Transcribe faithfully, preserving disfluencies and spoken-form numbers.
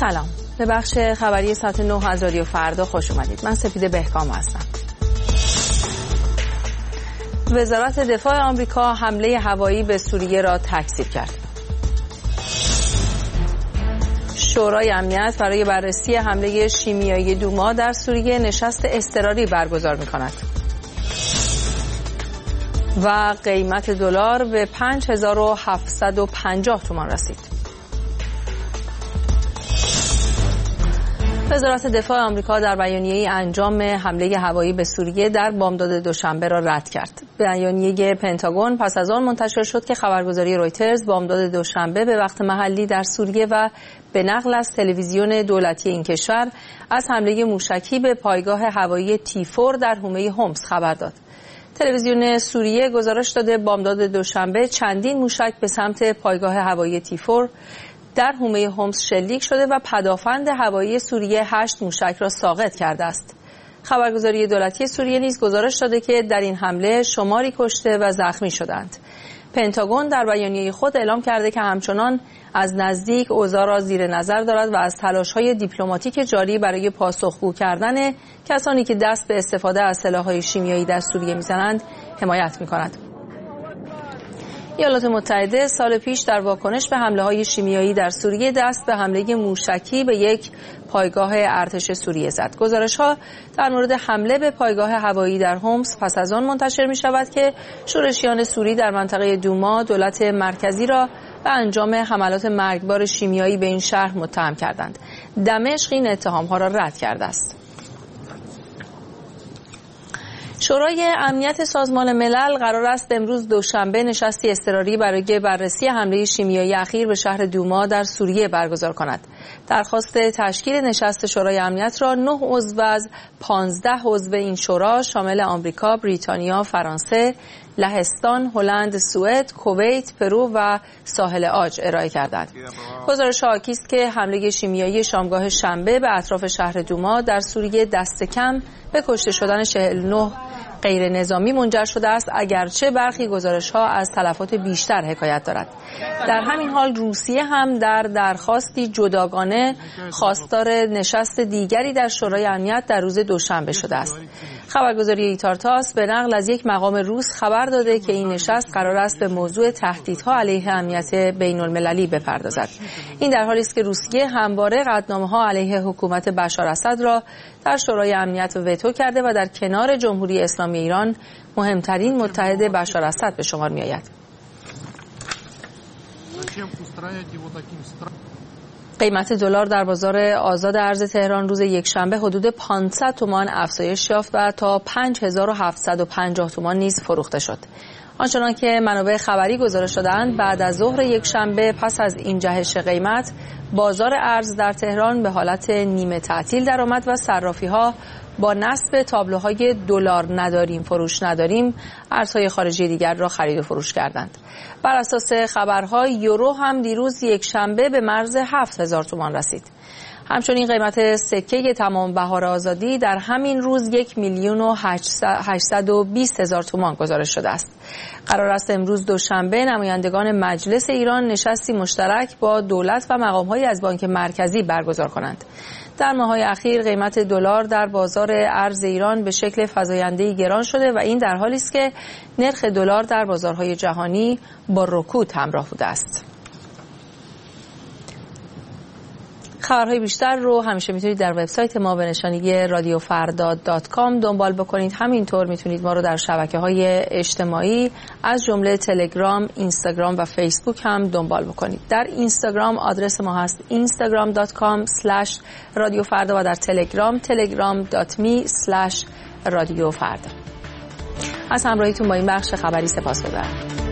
سلام، به بخش خبری ساعت نه از رادیو فردا خوش اومدید. من سپیده بهکام هستم. وزارت دفاع آمریکا حمله هوایی به سوریه را تکذیب کرد. شورای امنیت برای بررسی حمله شیمیایی دوما در سوریه نشست اضطراری برگزار می‌کند. و قیمت دلار به پنج هزار و هفتصد و پنجاه تومان رسید. وزارت دفاع آمریکا در بیانیه‌ای انجام حمله هوایی به سوریه در بامداد دوشنبه را رد کرد. بیانیه پنتاگون پس از آن منتشر شد که خبرگزاری رویترز بامداد دوشنبه به وقت محلی در سوریه و به نقل از تلویزیون دولتی این کشور از حمله موشکی به پایگاه هوایی تی فور در حومه هومس خبر داد. تلویزیون سوریه گزارش داده بامداد دوشنبه چندین موشک به سمت پایگاه هوایی تی فور در حومه هومس شلیک شده و پدافند هوایی سوریه هشت موشک را ساقط کرده است. خبرگزاری دولتی سوریه نیز گزارش داده که در این حمله شماری کشته و زخمی شدند. پنتاگون در بیانیه خود اعلام کرده که همچنان از نزدیک اوضاع را زیر نظر دارد و از تلاش‌های دیپلماتیک جاری برای پاسخگو کردن کسانی که دست به استفاده از سلاح‌های شیمیایی در سوریه می‌زنند حمایت می‌کند. ایالات متحده سال پیش در واکنش به حمله‌های شیمیایی در سوریه دست به حمله موشکی به یک پایگاه ارتش سوریه زد. گزارش‌ها در مورد حمله به پایگاه هوایی در هومس پس از آن منتشر می‌شود که شورشیان سوری در منطقه دوما دولت مرکزی را به انجام حملات مرگبار شیمیایی به این شهر متهم کردند. دمشق این اتهام‌ها را رد کرده است. شورای امنیت سازمان ملل قرار است امروز دوشنبه نشستی اضطراری برای بررسی حمله شیمیایی اخیر به شهر دوما در سوریه برگزار کند. درخواست تشکیل نشست شورای امنیت را نه عضو از پانزده عضو این شورا شامل آمریکا، بریتانیا، فرانسه، لهستان، هلند، سوئد، کویت، پرو و ساحل عاج ارائه کردند. گزارش حاکی است که حمله شیمیایی شامگاه شنبه به اطراف شهر دوما در سوریه دست کم به کشته شدن چهل و نه غیر نظامی منجر شده است، اگرچه برخی گزارش‌ها از تلفات بیشتر حکایت دارد. در همین حال روسیه هم در درخواستی جداگانه خواستار نشست دیگری در شورای امنیت در روز دوشنبه شده است. خبرگزاری ایتارتاس به نقل از یک مقام روس خبر داده که این نشست قرار است به موضوع تهدیدها علیه امنیت بین‌المللی بپردازد. این در حالی است که روسیه همواره قطعنامه‌ها علیه حکومت بشار اسد را در شورای امنیت وتو کرده و در کنار جمهوری اسلامی ایران مهمترین متحد بشار اسد به شمار می‌آید. قیمت دلار در بازار آزاد ارز تهران روز یکشنبه حدود پانصد تومان افزایش یافت و تا پنج هزار و هفتصد و پنجاه تومان نیز فروخته شد. آنچنان که منابع خبری گزارش دادند بعد از ظهر یکشنبه پس از این جهش قیمت بازار ارز در تهران به حالت نیمه تعطیل درآمد و صرافی‌ها با نصب تابلوهای دلار نداریم فروش نداریم ارزهای خارجی دیگر را خرید و فروش کردند. بر اساس خبرها یورو هم دیروز یک شنبه به مرز هفت هزار تومان رسید. همچنین قیمت سکه تمام بهار آزادی در همین روز یک میلیون و هشتصد و بیست هزار تومان گزارش شده است. قرار است امروز دوشنبه نمایندگان مجلس ایران نشستی مشترک با دولت و مقام‌های از بانک مرکزی برگزار کنند. در ماه‌های اخیر قیمت دلار در بازار ارز ایران به شکل فزاینده‌ای گران شده و این در حالی است که نرخ دلار در بازارهای جهانی با رکود همراه بوده است. خبرهای بیشتر رو همیشه میتونید در وبسایت ما به نشانی رادیو فردا دات کام دنبال بکنید. همینطور میتونید ما رو در شبکه‌های اجتماعی از جمله تلگرام، اینستاگرام و فیسبوک هم دنبال بکنید. در اینستاگرام آدرس ما هست اینستاگرام دات کام اسلش رادیو فردا و در تلگرام تلگرام دات می اسلش رادیو فردا. از همراهیتون با این بخش خبری سپاسگزارم.